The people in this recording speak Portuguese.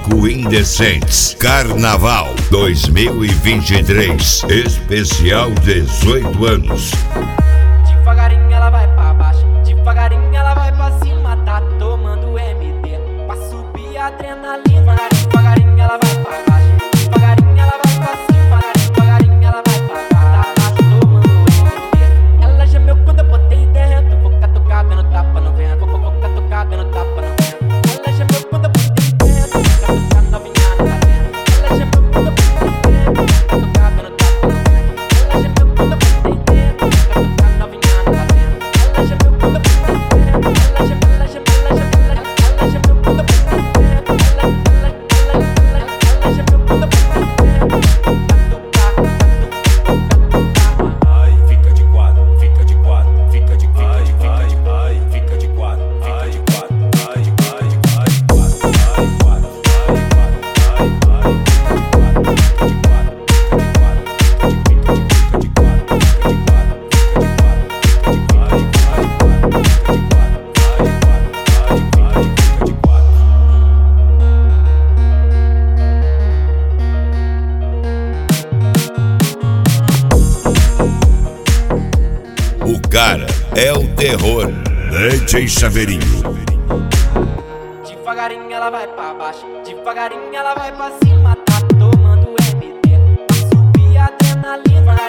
Cinco Indecentes Carnaval 2023 Especial 18 anos. Devagarinho ela vai pra baixo, devagarinho ela vai pra cima. Tá tomando MD pra subir a adrenalina. Devagarinho ela vai pra baixo, devagarinho ela vai pra cima. Devagarinho ela vai pra baixo, tá tomando MD. Ela gemeu quando eu botei dentro. Vou catucar dando tapa no vento. Vou catucar dando tapa no vento. Ela gemeu quando eu botei dentro. Vou catucar novinha no talento. Ela gemeu quando eu botei dentro. Vou catucar dando tapa no vento. Ela gemeu quando eu botei dentro. Vou catucar novinha no talento. Ela gemeu quando eu botei dentro. Ela gemeu quando eu botei dentro. Ela gemeu quando eu botei dentro. Ai, fica de quatro, fica de quatro, fica de quatro, fica de quatro, fica de quatro, fica de quatro, ai, de quatro, ai, quatro, ai, quatro, ai, quatro, ai, ai, fica de quatro, fica de quatro, fica de quatro, fica de quatro, fica de quatro, fica de quatro, fica de quatro, ai, ai, quatro, fica de quatro, ai, quatro, ai, ai, fica de quatro. O cara é o terror. DJ Chaveirinho. Devagarinho ela vai pra baixo, devagarinho ela vai pra cima. Tá tomando MD pra subir a adrenalina.